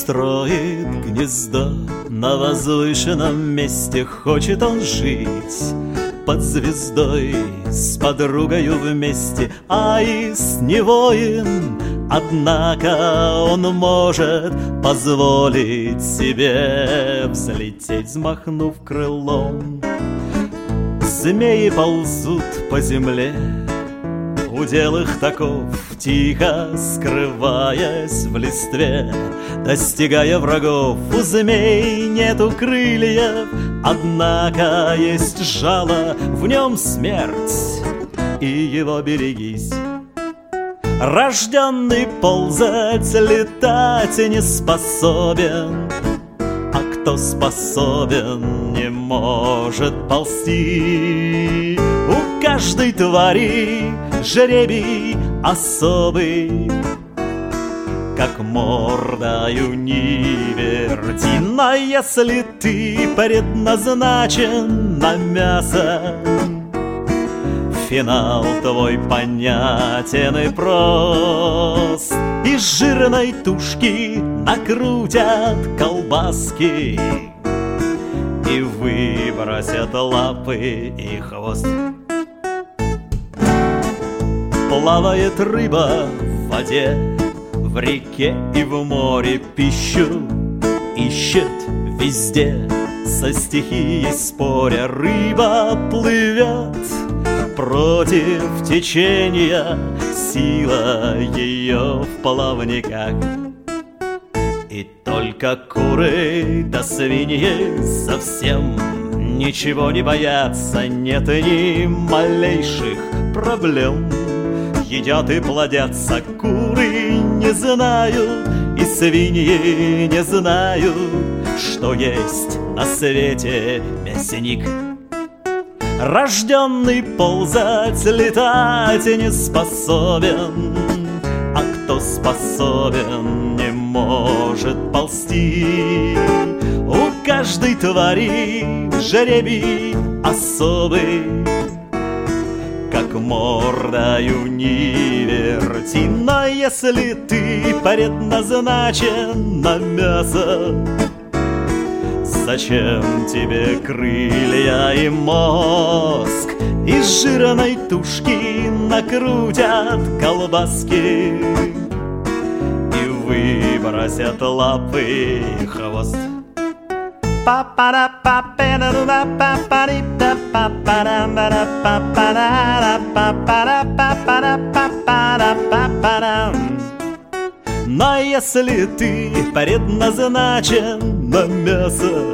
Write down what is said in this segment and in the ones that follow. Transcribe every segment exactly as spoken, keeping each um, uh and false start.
устроит гнездо на возвышенном месте. Хочет он жить под звездой с подругою вместе. Аист не воин, однако он может позволить себе взлететь, взмахнув крылом. Змеи ползут по земле, удел их таков, тихо скрываясь в листве, достигая врагов. У змей нету крыльев, однако есть жало, в нем смерть, и его берегись. Рожденный ползать, летать не способен, а кто способен, не может ползти. У каждой твари жребий особый, как мордою не верти. Но если ты предназначен на мясо, финал твой понятен и прост. Из жирной тушки накрутят колбаски и выбросят лапы и хвост. Плавает рыба в воде, в реке и в море пищу ищет везде, со стихией споря. Рыба плывет против течения, сила ее в плавниках. И только куры да свиньи совсем ничего не боятся, нет ни малейших проблем. Едят и плодятся, куры не знают и свиньи не знают, что есть на свете мясник. Рожденный ползать, летать не способен, а кто способен, не может ползти. У каждой твари жребий особый, как мордою не верти. Но если ты предназначен на мясо, зачем тебе крылья и мозг? Из жирной тушки накрутят колбаски и выбросят лапы и хвост. Но если ты предназначен на мясо,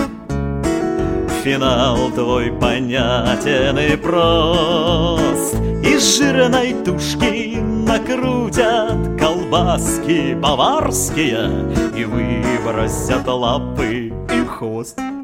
финал твой понятен и прост. Из жирной тушки накрутят колбаски баварские и выбросят лапы и хвост.